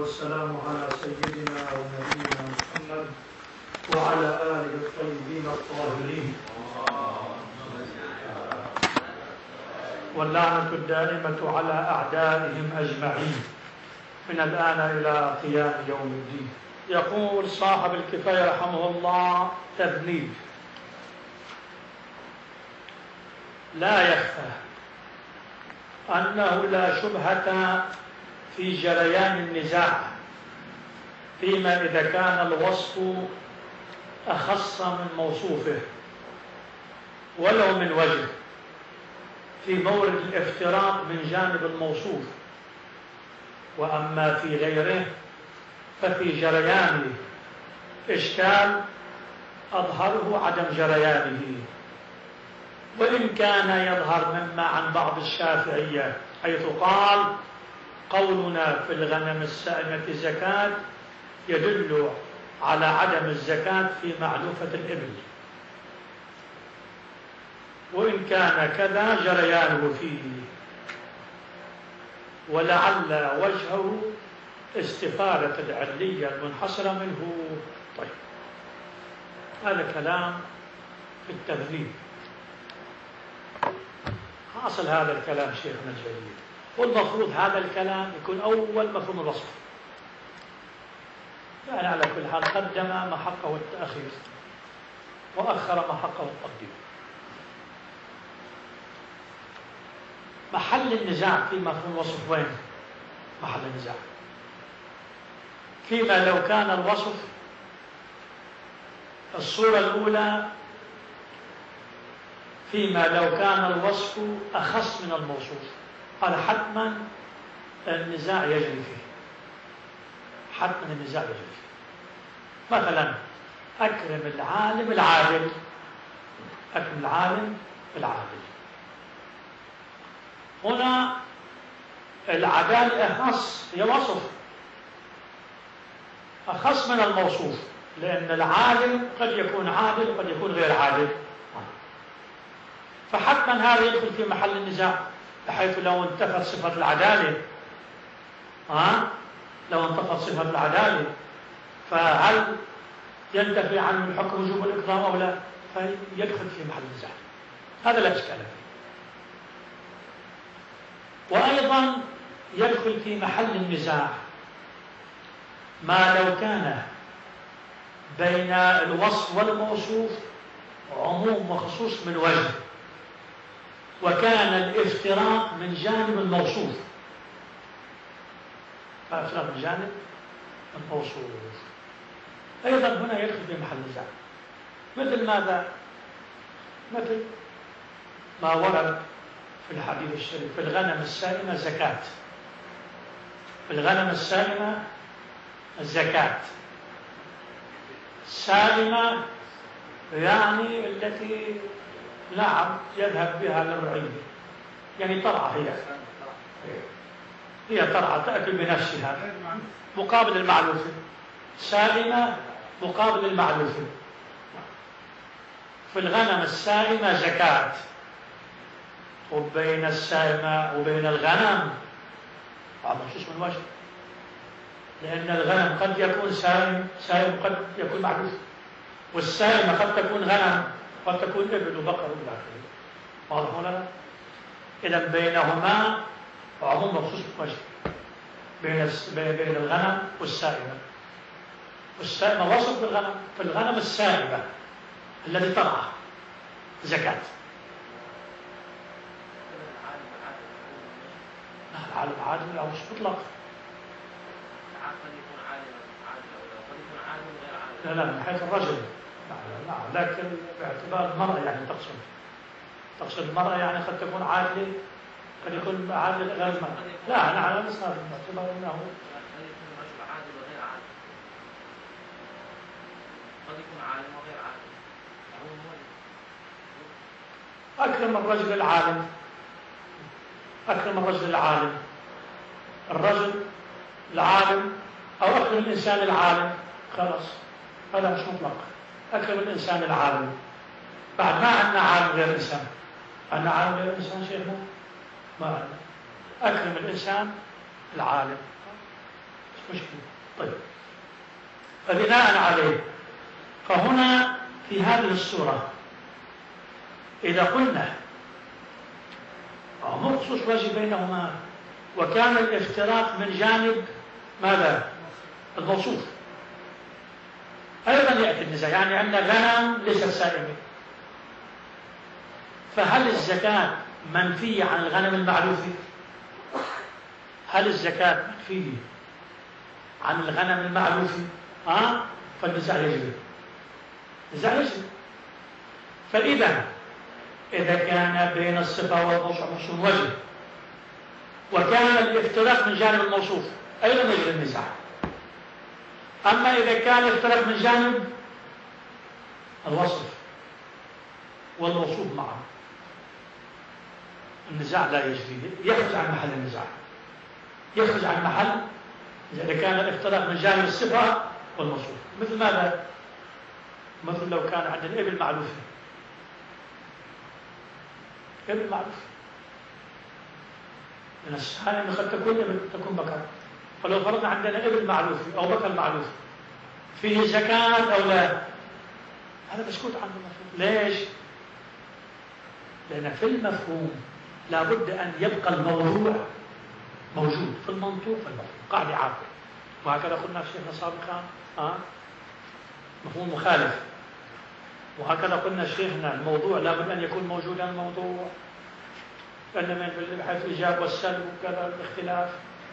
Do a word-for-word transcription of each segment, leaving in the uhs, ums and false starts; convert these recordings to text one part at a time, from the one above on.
والسلام على سيدنا ونبينا محمد وعلى آله الطيبين الطاهرين، واللعنة الدائمة على أعدائهم أجمعين من الآن إلى قيام يوم الدين. يقول صاحب الكفاية رحمه الله: تذنيب. لا يخفى أنه لا شبهة في جريان النزاع فيما إذا كان الوصف أخص من موصوفه ولو من وجه في مورد الافتراق من جانب الموصوف، وأما في غيره ففي جريانه إشكال أظهره عدم جريانه، وإن كان يظهر مما عن بعض الشافعية حيث قال: قولنا في الغنم السائمة زكاة يدل على عدم الزكاة في معلوفة الإبل، وإن كان كذا جريانه فيه، ولعل وجهه استفادة العلية المنحصرة منه. طيب، هذا كلام في التذنيب. حاصل هذا الكلام شيخنا الجليل، والمفروض هذا الكلام يكون أول مفهوم الوصف، يعني على كل حال قدم ما حقه التأخير وأخر ما حقه التقديم. محل النزاع في مفهوم الوصف وين؟ محل النزاع فيما لو كان الوصف الصورة الأولى، فيما لو كان الوصف أخص من الموصوف، هذا حتما النزاع يجري فيه، حتما النزاع يجري فيه. مثلا: أكرم العالم العادل، أكرم العالم العادل. هنا العدالة أخص، هي وصف أخص من الموصوف، لأن العالم قد يكون عادل وقد يكون غير عادل، فحتما هذا يدخل في محل النزاع، بحيث لو انتفت صفة العدالة ها لو انتفت صفة العدالة فهل ينتفي عنه الحكم وجوب الإقرار أو لا؟ فيدخل في محل النزاع، هذا لا إشكال فيه. وأيضا يدخل في محل النزاع ما لو كان بين الوصف والموصوف عموم وخصوص من وجه، وكان الافتراق من جانب الموصوف، افتراق من جانب الموصوف أيضا هنا يدخل في محل النزاع. مثل ماذا؟ مثل ما ورد في الحديث الشريف: في الغنم السائمة زكاة. في الغنم السائمة الزكاة. سائمة يعني التي نعم يذهب بها للرعية، يعني ترعى، هي هي ترعى تأكل بنفسها مقابل المعلوفة. سائمة مقابل المعلوفة. في الغنم السائمة زكاة، وبين السائمة وبين الغنم هذا مخصوص من وجه، لأن الغنم قد يكون سائم سائم قد يكون معلوف، والسائمة قد تكون غنم قد تكون إبل وبقر إلى آخره. واضح ولا لا؟ إذا بينهما عموم مخصوص من وجه، بين بين الغنم والسائمة. والسائمة وصف بالغنم، في الغنم السائمة الذي ترعى زكاة. العالم عادل أو وصف مطلق. لا لا من حيث الرجل، لا لا لكن باعتبار المرأة يعني تقصد تقصد المرأة يعني قد تكون عادلة، قد يكون عادل غير المرأة. لا أنا على مثال باعتبار أنه قد يكون الرجل عادل وغير عادل، قد يكون عالم وغير عالم. أكرم الرجل العالم، أكرم الرجل العالم، الرجل العالم أو أكرم الإنسان العالم، خلاص هذا مش مطلق. أكرم الإنسان العالم، بعد ما عندنا عالم غير إنسان، عندنا عالم غير إنسان شيخنا؟ ما عندنا. أكرم الإنسان العالم مشكلة. طيب، فبناء عليه فهنا في هذه الصورة إذا قلنا مخصوص وجه بينهما وكان الافتراق من جانب ماذا؟ الموصوف، أيضا يأتي النزاع. يعني عندنا غنم ليست سائمة، فهل الزكاة منفية عن الغنم المعلوفة؟ هل الزكاة منفية عن الغنم المعلوفة؟ ها؟ فالنزاع يجري، النزاع يجري. فإذا إذا كان بين الصفة والموصوف وجه وكان الافتراق من جانب الموصوف أيضا يجري النزاع. أما إذا كان الافتراق من جانب الوصف والموصوف معه النزاع لا يجري، يخرج عن محل النزاع، يخرج عن محل إذا كان الافتراق من جانب الصفة والموصوف. مثل ماذا؟ مثل لو كان عندنا إبل معلوفة، إبل معلوفة من السائمة قد تكون إبل تكون بكر، فلو فرضنا عندنا إبل معلوفة أو بكر معلوف فيه زكاة أو لا؟ هذا مسكوت عنه المفهوم. ليش؟ لأن في المفهوم لابد أن يبقى الموضوع موجود في المنطوق والمفهوم، قاعدة عامة. وهكذا قلنا شيخنا سابقا آه؟ مفهوم مخالف. وهكذا قلنا شيخنا الموضوع لابد أن يكون موجودا الموضوع، لأن من بحيث الإجابة والسلب وكذا الاختلاف.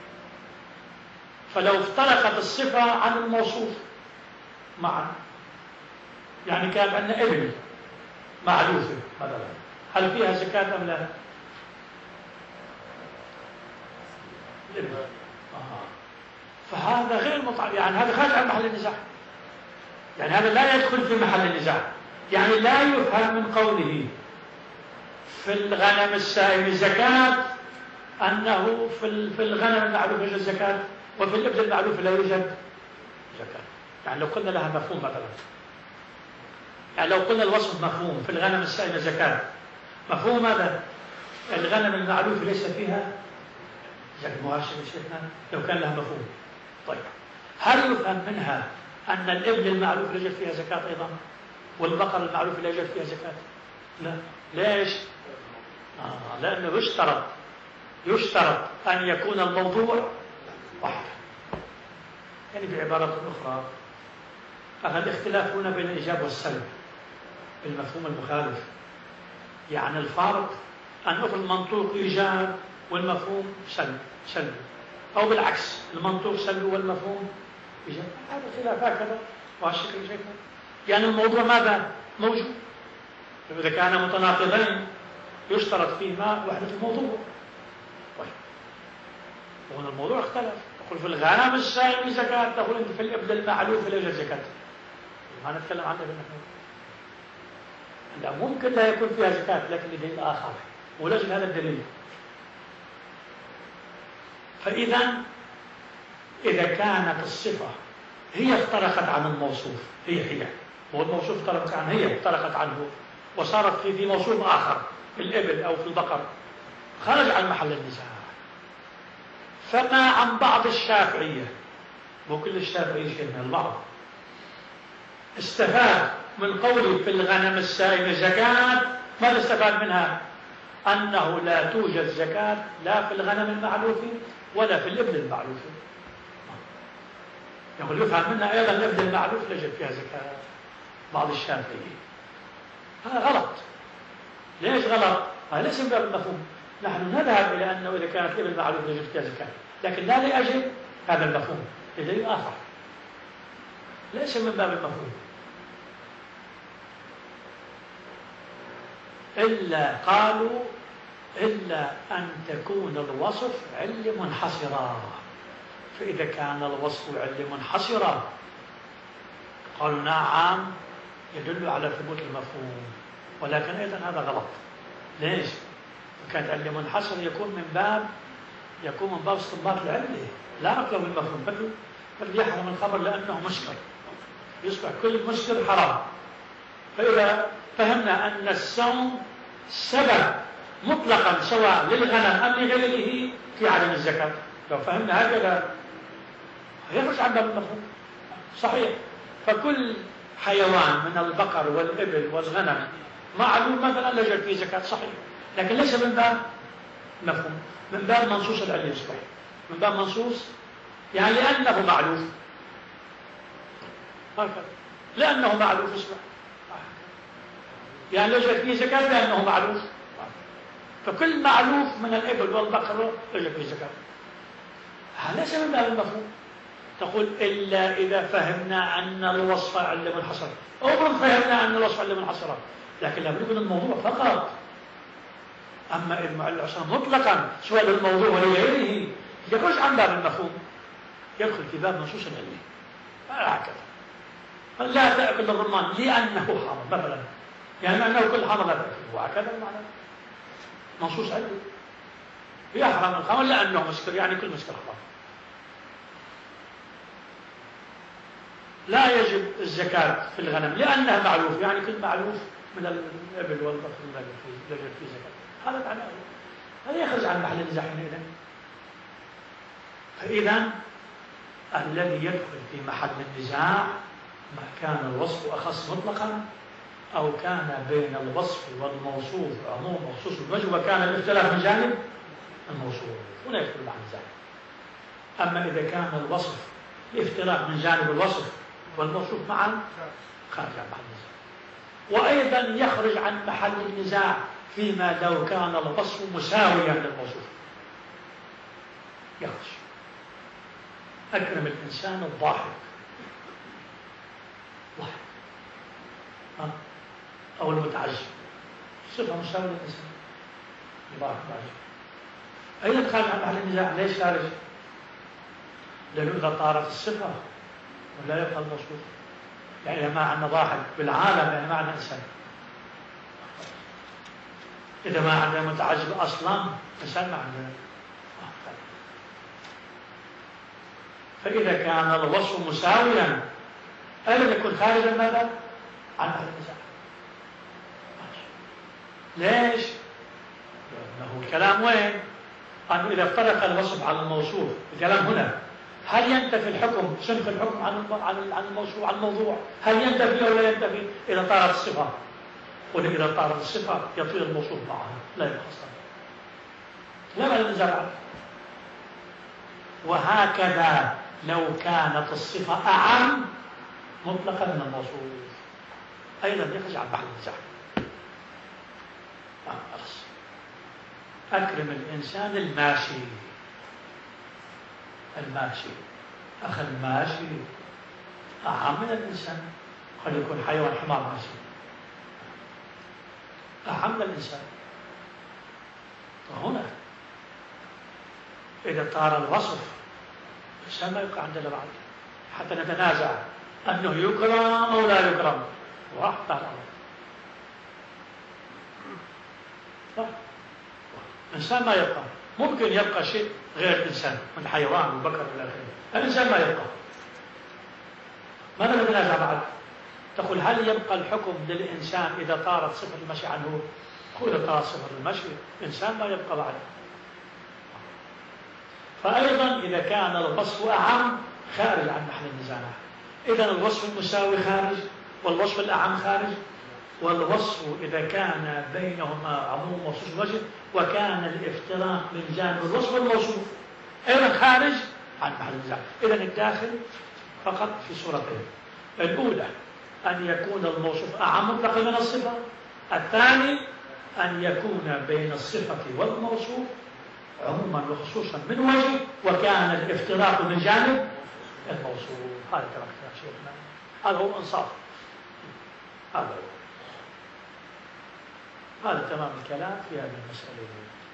فلو افترقت الصفة عن الموصوف معا، يعني كان عندنا إبل معلوفة مثلا، هل فيها زكاة أم لا؟ الإبل آه. فهذا غير مطعم، يعني هذا خارج عن محل النزاع، يعني هذا لا يدخل في محل النزاع. يعني لا يفهم من قوله في الغنم السائم زكاة أنه في الغنم المعلوف يوجد زكاة وفي الإبل المعلوف لا يوجد زكاة. يعني لو قلنا لها مفهوم مثلا، يعني لو قلنا الوصف مفهوم في الغنم السائمة زكاة، مفهوم هذا الغنم المعلوف ليس فيها زكاة مؤشر شيخنا لو كان لها مفهوم. طيب، هل يفهم منها أن الإبل المعلوف لا يوجد فيها زكاة أيضا والبقر المعلوف لا يوجد فيها زكاة؟ لا. ليش؟ آه لأنه يشترط يشترط أن يكون الموضوع واحد. يعني بعبارة أخرى هذا الاختلاف هنا بين الإيجاب والسلب بالمفهوم المخالف. يعني الفارق أن أخذ المنطوق إيجاب والمفهوم سلب سلب، أو بالعكس المنطوق سلب والمفهوم إيجاب. هذا خلاف هكذا وهالشكل شكل. يعني الموضوع ماذا؟ موجود. إذا كان متناقضين يشترط فيهما وحدة الموضوع. طيب، وهنا الموضوع اختلف. تقول في الغنم السائم زكاة، تقول أنت في الإبل المعلوف لا يوجد زكاة. ما نتكلم عنه بالنحو. لا، ممكن لا يكون فيها زكاة لكن لدليل آخر، ولجل هذا الدليل. فإذا إذا كانت الصفة هي افترقت عن الموصوف، هي هي والموصوف افترقت عنه، هي افترقت عنه وصارت في في موصوف آخر في الإبل أو في البقر، خرج عن محل النزاع. فما عن بعض الشافعية، مو كل الشافعية شيء من البعض، استفاد من قوله في الغنم السائمة زكاة. ماذا استفاد منها؟ أنه لا توجد زكاة لا في الغنم المعلوف ولا في الإبل المعلوف. يقول يفهم منها أيضا الإبل المعلوف لا يوجد فيها زكاة. بعض الشافعية هذا غلط. ليش غلط؟ هذا ليس من باب المفهوم. نحن نذهب إلى أنه إذا كانت الإبل المعلوف لا يوجد فيها زكاة، لكن لا لأجل هذا المفهوم، لدليل آخر ليس من باب المفهوم. إلا قالوا إلا أن تكون الوصف علة منحصرة. فإذا كان الوصف علة منحصرة قالوا نعم يدل على ثبوت المفهوم، ولكن أيضا هذا غلط. ليش؟ كانت علة منحصرة يكون من باب يكون من باب استنباط العلة لا أطلب المفهوم. بل بل يحرم الخبر لأنه مسكر، يصبح كل مسكر حرام. فإذا فهمنا أن الصوم سبب مطلقا سواء للغنم أم لغيره في عدم الزكاة، لو فهمنا هكذا يخرج عن باب المفهوم. صحيح. فكل حيوان من البقر والإبل والغنم معلوم مثلا لجل فيه زكاة، صحيح، لكن ليس من باب مفهوم، من باب منصوص العلم يصبح، من باب منصوص يعني لأنه معلوف، هكذا لأنه معلوف يصبح، يعني لجل فيه زكاة لأنه معلوف، فكل معلوف من الإبل والبقر لجل فيه زكاة. هذا ليس من باب المفهوم. تقول إلا إذا فهمنا أن الوصف علم الحصر، أو فهمنا أن الوصف علم الحصر، لكن لابد من الموضوع فقط. أما علم الحصر مطلقا سواء الموضوع ولغيره يخرج عن باب المفهوم، يدخل في باب نصوص العلم. هكذا لا تأكل الرمان لأنه حرام مثلا، يعني أنه كل حرام لا تأكله، وهكذا المعنى نصوص علم. يحرم الخمر لأنه مسكر، يعني كل مسكر حرام. لا يجب الزكاة في الغنم لأنها معلوف، يعني كل معلوف من الإبل والبقر لا يجب فيه زكاة. هذا معناه، هذا يخرج عن محل النزاع حينئذ. فإذا الذي يدخل في محل النزاع ما كان الوصف أخص مطلقا، أو كان بين الوصف والموصوف عموم مخصوص الوجه، وكان الاختلاف من جانب الموصوف، هنا يدخل محل النزاع. أما إذا كان الوصف الاختلاف من جانب الوصف والموصوف معا خارج عن محل النزاع. وأيضا يخرج عن محل النزاع فيما لو كان الوصف مساويا للموصوف، يخرج. أكرم الإنسان الضاحك، ضاحك أو المتعجب، صفة مساوية للإنسان الضاحك متعجب، أيضا خارج عن محل النزاع. ليش خارج؟ لأنه إذا طارت الصفة ولا يبقى الموصوف، يعني ما عندنا ضاحك بالعالم، يعني ما عندنا إنسان. إذا ما عندنا متعجب أصلا، إنسان ما عندنا. فإذا كان الوصف مساويا ألا يكون خارجا ماذا؟ عن محل النزاع. ليش؟ لأنه الكلام وين؟ أنه إذا افترق الوصف على الموصوف، الكلام هنا هل ينتفي الحكم، صنف الحكم عن عن الموصوف، عن الموضوع، هل ينتفي أو لا ينتفي إذا طارت الصفة؟ ولا إذا طارت الصفة يطير الموصوف معها، لا يحصل، لا محل النزاع. وهكذا لو كانت الصفة أعم مطلقا من الموصوف أيضا يخرج عن محل النزاع. أكرم الإنسان الماشي، الماشي أخ الماشي أعم من الإنسان، قد يكون حيوان حمار ماشي أعم من الإنسان. وهنا إذا طار الوصف الإنسان ما يبقى عندنا بعد حتى نتنازع أنه يكرم أو لا يكرم، واحد على الأمر. الإنسان ما يبقى، ممكن يبقى شيء غير الإنسان من حيوان وبكر إلى آخره، الإنسان ما يبقى. ماذا نتنازع بعد؟ تقول هل يبقى الحكم للإنسان إذا طارت صفة المشي عنه؟ تقول إذا طارت صفة المشي الإنسان ما يبقى بعد. فأيضا إذا كان الوصف أعم خارج عن محل النزاع. إذا الوصف المساوي خارج، والوصف الأعم خارج، والوصف إذا كان بينهما عموم وخصوص الوجه وكان الافتراق من جانب الوصف والموصوف أيضا خارج عن محل النزاع. إذا الداخل فقط في صورتين: الأولى أن يكون الموصوف أعم مطلقا من الصفة، الثاني أن يكون بين الصفة والموصوف عموما وخصوصا من وجه وكان الافتراق من جانب الموصوف. هذا كلام شيخنا، هذا هو الإنصاف، هذا هو، هذا تمام الكلام في هذه المسألة.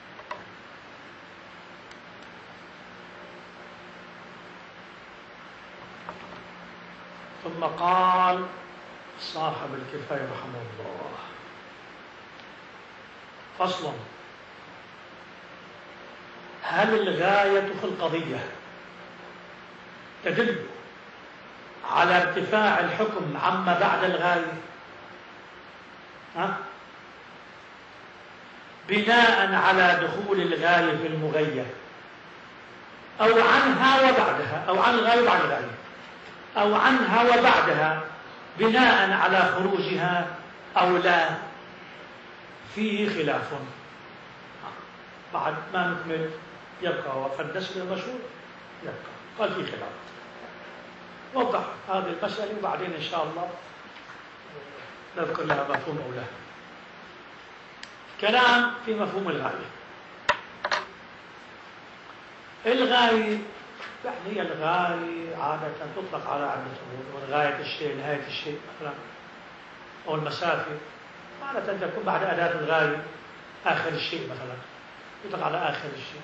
ثم قال صاحب الكفاية رحمه الله: فصل: هل الغاية في القضية تدل على ارتفاع الحكم عما بعد الغاية ها؟ بناء على دخول الغاية في المغية، أو عنها وبعدها، أو عن الغاية وبعد الغاية، أو عنها وبعدها بناء على خروجها أو لا، فيه خلاف. بعد ما نكمل يبقى وفالنسب المشهور يبقى قال فيه خلاف. وضح هذه المسألة وبعدين إن شاء الله نذكر لها مفهوم أو لا. كلام في مفهوم الغاية. الغاية يعني هي الغاية عادة تطلق على عدة أمور، غاية الشيء، نهاية الشيء مثلا، أو المسافة عادة تكون بعد أداة الغاية آخر الشيء مثلا، يطلق على آخر الشيء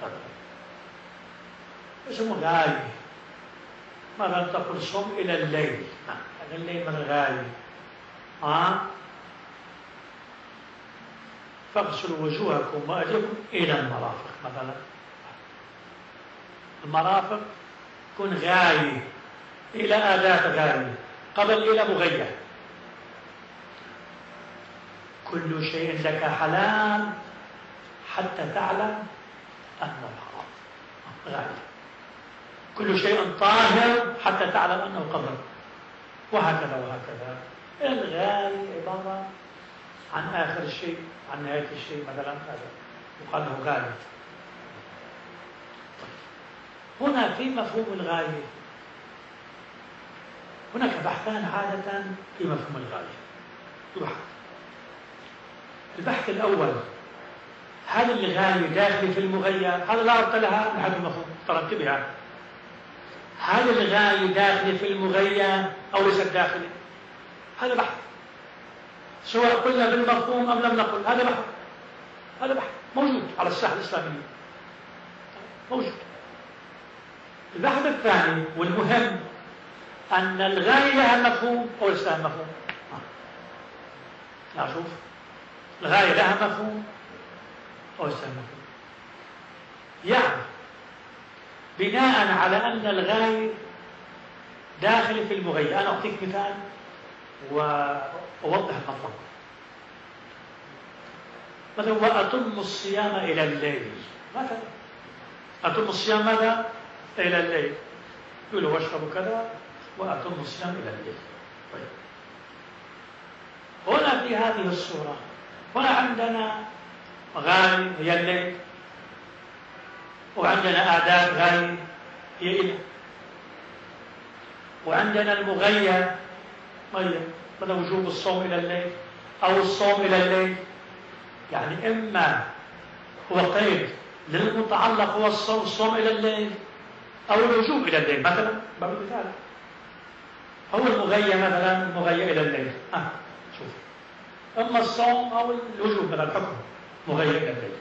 اسمه غاية. مثلا تقول صم إلى الليل، هذا الليل من الغاية. آه؟ فاغسلوا وجوهكم وأيديكم إلى المرافق مثلا. المرافق تكون غاية، إلى أداة غاية، قبل إلى مغية. كل شيء لك حلال حتى تعلم أنه حرام، غاية. كل شيء طاهر حتى تعلم أنه قذر، وهكذا وهكذا. الغاية عبارة عن آخر الشيء، عن نهاية الشيء مثلا، هذا يقال له غاية. هنا في مفهوم الغاية هناك بحثان عادة في مفهوم الغاية. بحث. البحث الأول، هل الغاية داخل في المغية؟ هذا لا ربط لها من حيث المفهوم، ترى انتبه. هل الغاية داخل في المغية أو ليست داخل؟ هذا بحث، سواء قلنا بالمفهوم أم لم نقل. هذا بحث، هذا بحث موجود على الساحة الإسلامية، موجود. البحث الثاني والمهم أن الغاية لها مفهوم أو ليس لها مفهوم. لا شوف، الغاية لها مفهوم أو ليس لها مفهوم. يعني بناء على أن الغاية داخل في المغية. أنا أعطيك مثال وأوضح المطلب. مثلا وأتم الصيام إلى الليل مثلا. أتم الصيام ماذا؟ إلى الليل. يقولوا واشربوا كذا وأتم الصيام إلى الليل. طيب. هنا في هذه الصورة هنا عندنا غاية هي الليل، وعندنا أعداد غاية هي إلى، وعندنا المغية مغية مثلا وجوب الصوم إلى الليل أو الصوم إلى الليل. يعني إما هو قيد للمتعلق هو الصوم الصوم إلى الليل أو الوجوب إلى الليل مثلا. باب مثال هو المغية مثلا، المغية إلى الليل. آه شوف، إما الصوم أو الوجوب مثلا، الحكم مغية إلى الليل.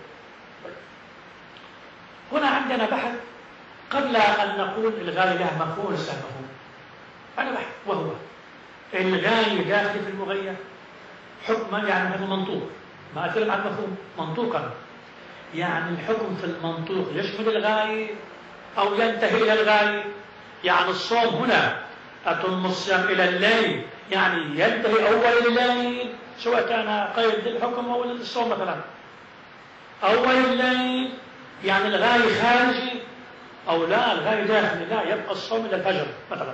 هنا عندنا بحث قبل أن نقول الغاية لها مفهوم وليس لها مفهوم. هذا بحث، وهو الغاية داخل في المغية حكما، يعني هذا منطوق، ما أتكلم عن مفهوم، منطوقا. يعني الحكم في المنطوق يشمل الغاية أو ينتهي إلى الغاية. يعني الصوم هنا أتم الصيام إلى الليل، يعني ينتهي أول الليل، سواء كان قيد للحكم أو للصوم مثلا. أول الليل يعني الغاية خارجي أو لا، الغاية داخلي، لا، يبقى الصوم إلى الفجر مثلا.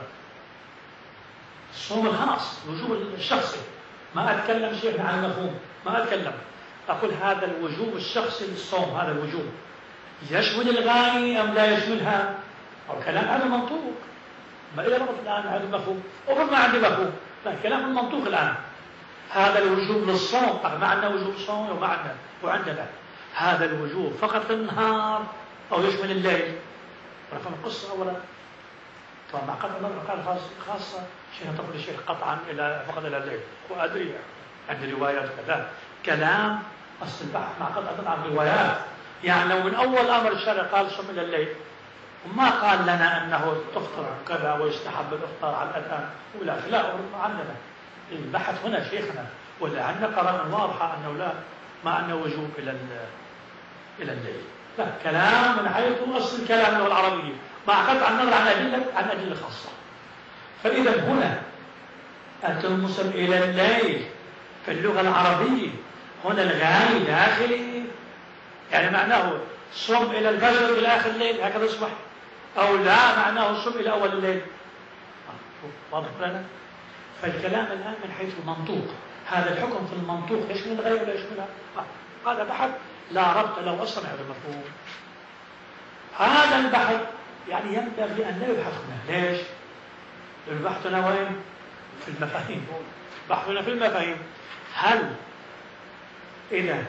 الصوم الخاص، الوجوب الشخصي. ما أتكلم شيخنا عن المفهوم، ما أتكلم، أقول هذا الوجوب الشخصي للصوم، هذا الوجوب يشمل الغاية أم لا يشملها؟ أو كلام هذا منطوق، ما إلى ربط الآن هذا المفهوم، وقل ما عندي مفهوم، لا، كلام المنطوق الآن. هذا الوجوب للصوم، ما عندنا وجوب صوم وما عندنا، وعندنا هذا الوجوب فقط النهار أو يشمل الليل. رفع القصة أولا. طبعا مع قطع النظر قال خاصة شيء تقول الشيخ قطعا إلى فقط إلى الليل، وأدري عند روايات كذا كلام أصل البحث مع قطع النظر عن روايات. يعني لو من أول أمر الشرع قال صم إلى الليل وما قال لنا أنه تفطر كذا ويستحب الإفطار على الأذان ولا لا، عندنا البحث هنا شيخنا، ولا عندنا قرائن واضحة أنه لا، ما أنه وجوب إلى إلى الليل. لا، كلام من حيث أصل الكلام اللغة العربية مع قطع النظر عن أدلة عن أدلة خاصة. فإذا هنا أتم الصيام إلى الليل في اللغة العربية هنا الغاية داخلي، يعني معناه صوم إلى الفجر إلى آخر الليل، هكذا يصبح أو لا معناه الصبح إلى أول الليل. واضح لنا؟ فالكلام الآن من حيث المنطوق، هذا الحكم في المنطوق يشمل الغاية ولا يشملها؟ هذا بحث لا ربط له أصلا هذا المفهوم. هذا البحث يعني ينبغي أن لا يبحث هنا. ليش؟ البحث هنا وين؟ في المفاهيم. بحثنا في المفاهيم. هل إذا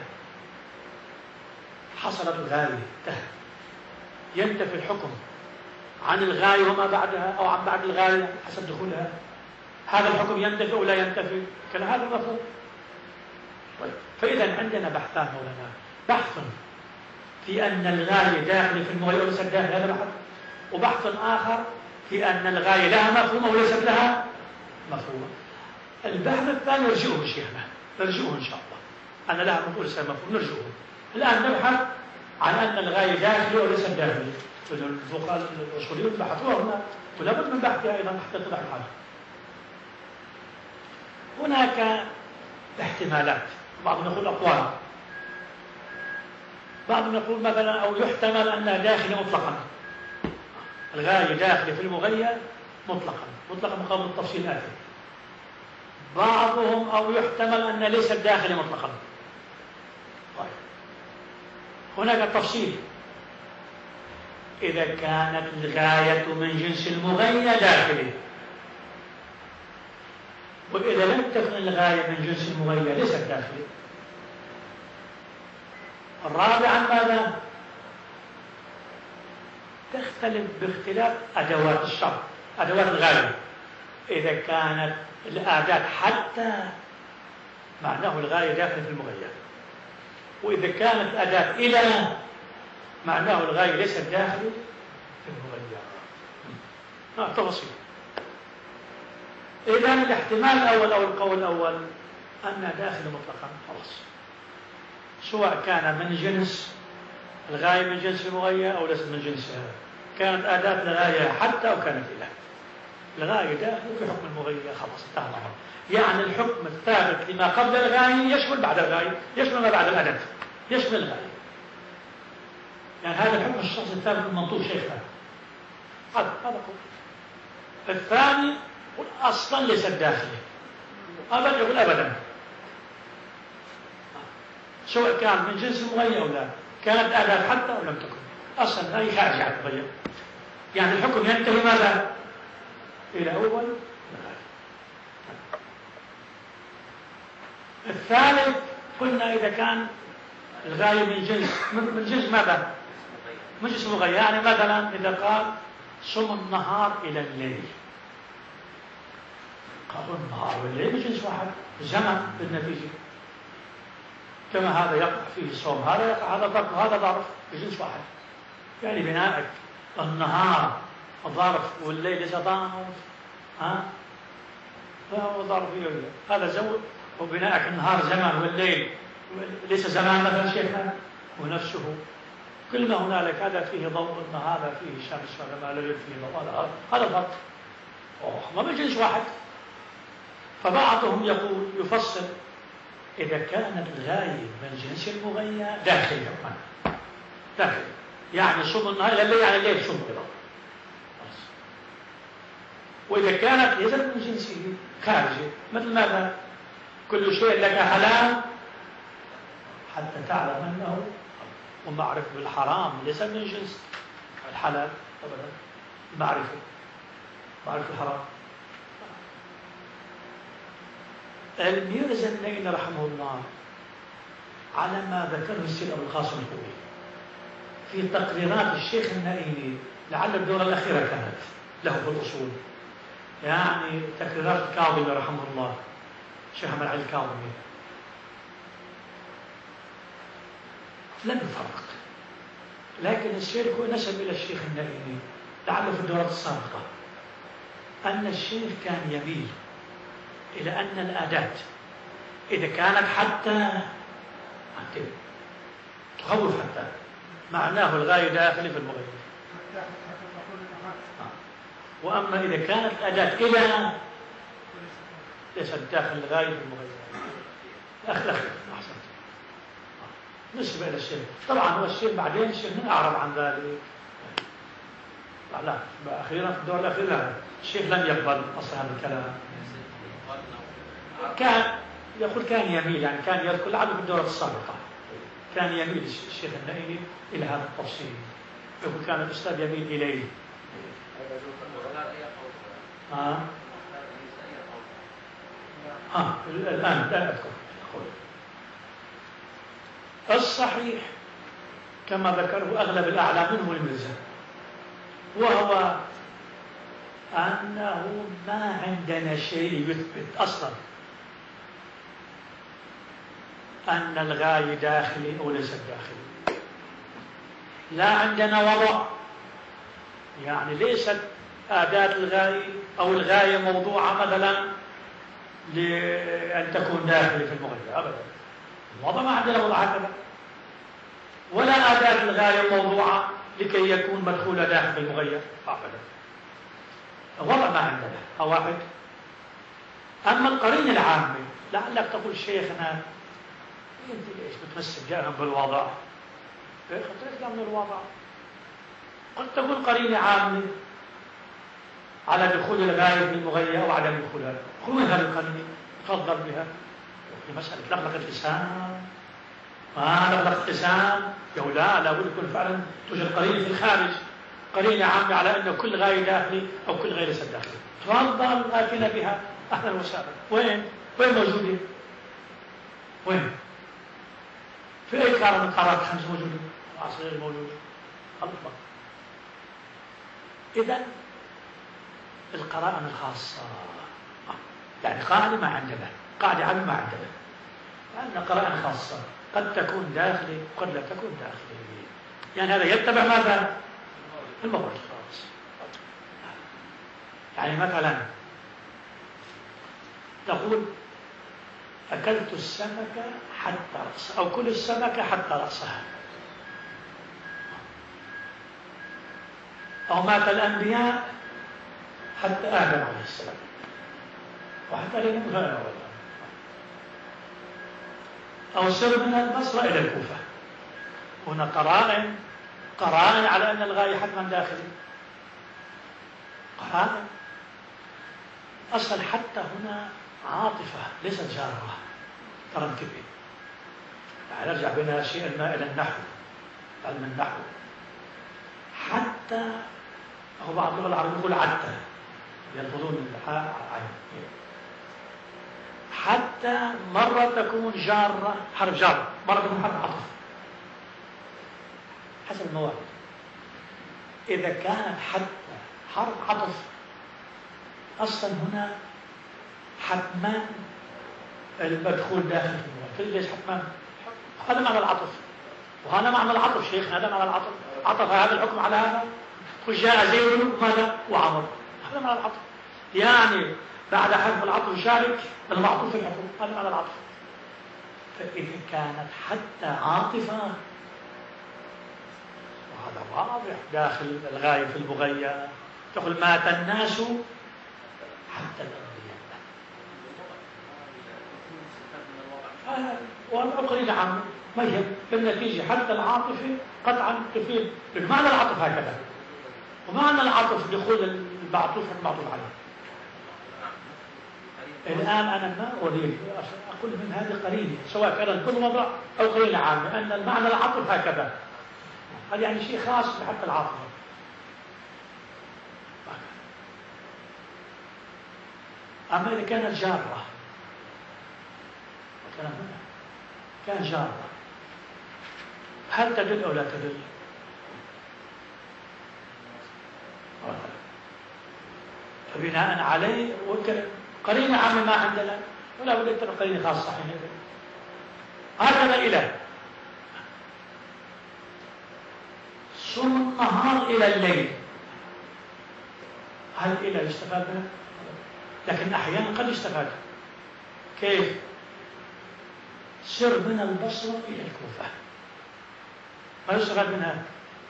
حصلت الغاية ينتفي الحكم عن الغاية وما بعدها أو عن بعد الغاية حسب دخولها؟ هذا الحكم ينتفي أو لا ينتفي؟ كان هذا مفهوم. طيب. فإذا عندنا بحثان مولانا، بحث في أن الغاية داخل في المغاية وليست داخل، هذا بحث، وبحث آخر في أن الغاية لها مفهوم وليست لها مفهوم. البحث الثاني نرجئه شيخنا، نرجئه إن شاء الله، أن لها مفهوم وليس مفهوم، نرجئه. الآن نبحث عن أن الغاية داخلة وليست داخلة. الفقهاء الأصوليون بحثوها هنا ولا بد من بحثها أيضا حتى يتضح الحال. هناك احتمالات، بعضهم يقول أقوال، بعضهم يقول مثلا أو يحتمل أنها داخلة مطلقا، الغاية داخلة في المغير مطلقا، مطلقا مقابل التفصيل آتي. بعضهم أو يحتمل أن ليست داخلة مطلقا. طيب. هناك تفصيل، إذا كانت الغاية من جنس المغير داخلة، وإذا لم تكن الغاية من جنس المغير ليست داخلة. الرابعا ماذا؟ تختلف باختلاف أدوات الشرط، أدوات الغاية. إذا كانت الأداة حتى معناه الغاية داخل في المغير، وإذا كانت أداة إلى معناه الغاية ليست داخل في المغير. آه تفاصيل. إذا الاحتمال الأول أو القول الأول أنها داخل مطلقا خلاص، سواء كان من جنس الغاية من جنس المغير أو ليس من جنسها، كانت أداة الغاية حتى أو كانت إلى، الغاية داخل في حكم المغير خلاص انتهى الأمر. يعني الحكم الثابت لما قبل الغاية يشمل بعد الغاية، يشمل ما بعد الأداة، يشمل الغاية. يعني هذا الحكم الشخصي الثابت المنطوق شيخنا. هذا هذا قول. الثاني يقول أصلا ليست داخلة، أبدا يقول أبدا، سواء كان من جنس المغير أو لا، كانت أداة حتى أو لم تكن، أصلا هي خارجة عن المغير. يعني الحكم ينتهي ماذا؟ إلى أول الغاية. الثالث قلنا إذا كان الغاية من جنس من جنس ماذا؟ من جنس المغير. يعني مثلا إذا قال صم النهار إلى الليل، قالوا النهار والليل من جنس واحد، زمن بالنتيجة، كما هذا يقع فيه الصوم، هذا يقع هذا ظرف وهذا ظرف بجنس واحد. يعني بناءك النهار ظرف والليل ليس ظرف، ها؟ فهو ظرف يولي. هذا زود، وبناءك النهار زمان والليل ليس زمان مثلا شيخنا، ونفسه كل ما هنالك هذا فيه ضوء، ان هذا فيه شمس وهذا ما لا فيه ضوء، هذا هذا ظرف، ما من جنس واحد. فبعضهم يقول يفصل إذا كانت الغاية من جنس المغير داخل حكما داخل، يعني صم النهار إلى الليل، يعني الليل صم كذا. وإذا كانت ليست من جنسه خارجة، مثل ماذا؟ كل شيء لك حلال حتى تعلم أنه، ومعرفة بالحرام ليس من جنس الحلال أبدا، معرفة معرفة الحرام. الميرزا النيل رحمه الله على ما ذكره السيد أبو القاسم الخوئي في تقريرات الشيخ النائمي، لعل الدورة الأخيرة كانت له في الأصول، يعني تقريرات الكاظمي رحمه الله، الشيخ أحمد علي الكاظمي، لم يفرق. لكن الشيخ نسب إلى الشيخ النائمي لعله في الدورة السابقة أن الشيخ كان يميل إلى أن الأداة إذا كانت حتى تخوف حتى معناه الغاية داخل في المغير، وأما إذا كانت الأداة إلى ليست داخل الغاية في المغير. أخي أخي أحسنت. نسبة إلى الشيخ، طبعا هو الشيخ بعدين الشيخ من أعرض عن ذلك، لا لا أخيرا في الدور الأخير لا، الشيخ لم يقبل أصلا هذا الكلام. كان يقول كان يميل، يعني كان يذكر لعله في الدورة السابقة كان يميل الشيخ النائمي إلى هذا التفصيل، يقول كان الأستاذ يميل إليه. آه. آه. الآن لا أذكر. الصحيح كما ذكره أغلب الأعلام منه الملزم، وهو أنه ما عندنا شيء يثبت أصلا أن الغاية داخلي أو ليس داخلي. لا عندنا وضع، يعني ليست أداة الغاية أو الغاية موضوعة مثلا لأن تكون داخلي في المغير أبدا. الوضع ما عندنا وضع هكذا، ولا أداة الغاية موضوعة لكي يكون مدخولة داخل في المغير أبدا. الوضع ما عندنا واحد. أما القرينة العامة لعلك تقول شيخنا انت ليش بتمسك دائما بالوضع؟ ليش خطيت من الوضع؟ قد تكون قرينة عامة على دخول الغاية في المغير أو عدم دخولها. خذ من هذه القرينة تفضل بها في مسألة لغلق اللسان. ما لغلق اللسان يقول لا لابد يكون فعلا توجد قرينة في الخارج، قرينة عامة على أن كل غاية داخلي أو كل غاية ليست داخلي. تفضل آتنا بها أهلا وسهلا. وين؟ وين موجودة؟ وين؟ في أي قارة من قارات الخمس موجودة؟ العصر غير موجود. الله. إذن القرائن الخاصة يعني قاعدة ما عندنا، قاعدة عامة ما عندنا، عندنا قرائن خاصة قد تكون داخلي وقد لا تكون داخلي. يعني هذا يتبع ماذا؟ المورد الخاص. يعني مثلا تقول أكلت السمكة حتى رأسها أو كل السمكة حتى رأسها، أو مات الأنبياء حتى آدم عليه السلام وحتى لنبغى أولا، أو سر من البصرة إلى الكوفة. هنا قرائن قرائن على أن الغاية حتما داخلي. قرائن أصلا حتى هنا عاطفة ليست جارة. ترى انتبه، يعني نرجع بنا شيئا ما إلى النحو، علم النحو. حتى أو بعض اللغة العربية يقول حتى، يلفظون الحاء عين. حتى مرة تكون جارة حرف جار، مرة تكون حرف عطف حسب الموارد. إذا كانت حتى حرف عطف أصلا هنا حتما المدخول داخل في الموارد. ليش حتما؟ هذا معنى العطف، وهذا معنى العطف شيخ، هذا معنى العطف. عطف هذا الحكم على هذا، قل جاء زيد ماذا وعمر، هذا معنى العطف. يعني بعد حرف العطف شارك المعطوف في الحكم، هذا معنى العطف. فإذا كانت حتى عاطفة وهذا واضح داخل الغاية في المغير. تقول مات الناس حتى الأنبياء. والقرينة عامة ما هي بالنتيجة حتى العاطفة قطعا تفيد بمعنى العطف هكذا، ومعنى العطف دخول المعطوف المعطوف عليه. الآن أنا ما أريد أقول من هذه قرينة سواء كان كل وضع أو قرينة عامة أن المعنى العطف هكذا، هذا يعني شيء خاص بحتى العاطفة. أما إذا كانت جارة، الكلام هنا كان جارة، هل تدل أو لا تدل؟ فبناء عليه قرينة عامة ما عندنا ولا بد أن تكون قرينة خاصة حينئذ. هكذا إلى صوم النهار إلى الليل، هل إلى يستفاد منه؟ لكن أحيانا قد يستفاد. كيف؟ سر من البصرة إلى الكوفة، ما يستفاد منها؟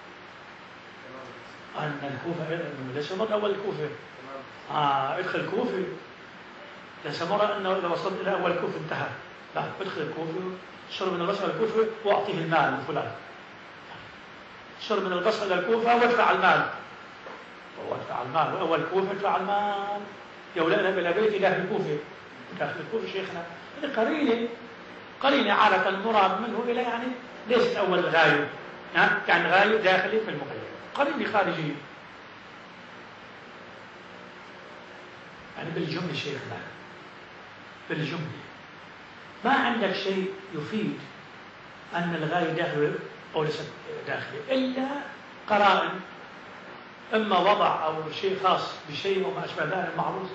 أن الكوفة ليس مرة أول الكوفة، آه ادخل الكوفة، ليس مرة أنه إذا وصلت إلى أول الكوفة انتهى، لا ادخل الكوفة، سر من البصرة إلى الكوفة وأعطيه المال لفلان، سر من البصرة إلى الكوفة وادفع المال هو ادفع المال، وأول كوفة ادفع المال، يا ولد إلى بيتي داخل الكوفة، داخل الكوفة شيخنا. هذه قرينة، قرينة عادة المراد منه إلى يعني ليست أول الغاية، يعني غاية داخلي في المقيد، قرينة خارجية. يعني بالجملة شيخنا، بالجملة ما عندك شيء يفيد أن الغاية داخلي أو ليست داخلي إلا قرائن، إما وضع أو شيء خاص بشيء وما أشبه ذلك معروف،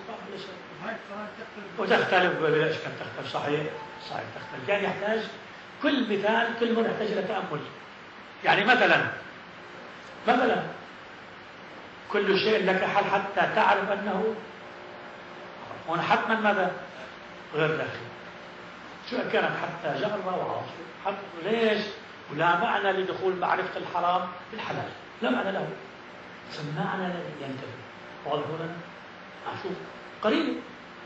وتختلف بلا إشكال، تختلف. صحيح صحيح تختلف، يعني يحتاج كل مثال، كل مرة يحتاج إلى تأمل. يعني مثلا مثلا كل شيء لك حل حتى تعرف أنه هنا حتما ماذا غير داخلي. شو كانت حتى جرة وعاصر، حتى ليش؟ ولا معنى لدخول معرفة الحرام بالحلال، لا معنى له، سمعنا الذي ينتبه. واضح هنا؟ أشوف قريب.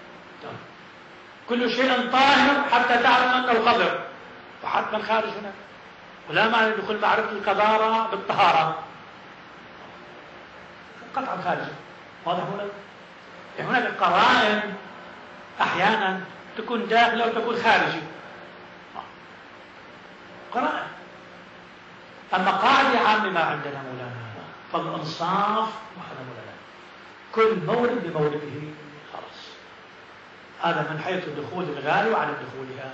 كل شيء طاهر حتى تعلم أنه قذر، وحتما خارج هنا، ولا معنى لدخول معرفة القذارة بالطهارة، قطعا خارج. واضح هنا؟ يعني هناك قرائن أحيانا تكون داخلة وتكون خارجي، قرائن. أما قاعدة عامة ما عندنا مولانا، فالإنصاف وحنا مولانا كل مورد بمورده خلاص. هذا من حيث دخول الغاية وعدم دخولها.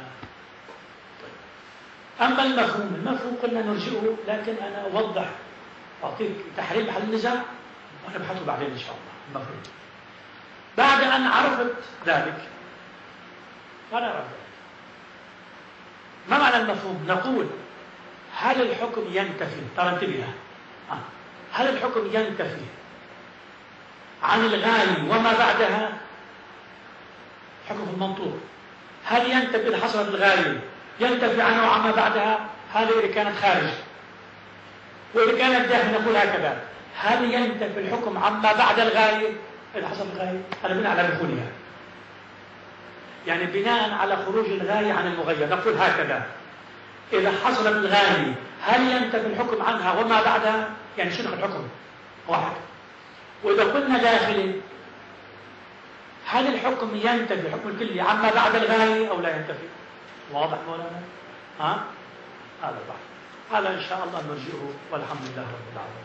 طيب. أما المفهوم، المفهوم قلنا نرجئه، لكن أنا أوضح أعطيك تحريم محل النزاع ونبحثه بعدين إن شاء الله. المفهوم بعد أن عرفت ذلك، فأنا أعرف ذلك. ما معنى المفهوم؟ نقول هل الحكم ينتفي، ترى انتبه، هل الحكم ينتفي عن الغاية وما بعدها؟ حكم المنطوق، هل ينتفي إذا حصلت الغاية ينتفي عنه وعما بعدها؟ هذا إذا كانت خارج. وإذا كانت داخل نقول هكذا، هل ينتفي الحكم عما بعد الغاية إذا حصلت الغاية؟ هذا بناء على دخولها، يعني بناء على خروج الغاية عن المغير نقول هكذا: إذا حصلت الغاية هل ينتفي الحكم عنها وما بعدها؟ يعني شنو الحكم؟ واحد. وإذا قلنا داخلي، هل الحكم ينتفي الحكم الكلي عما بعد الغاية أو لا ينتفي؟ واضح مولانا؟ ها؟ هذا البحث، هذا إن شاء الله نرجئه، والحمد لله رب العالمين.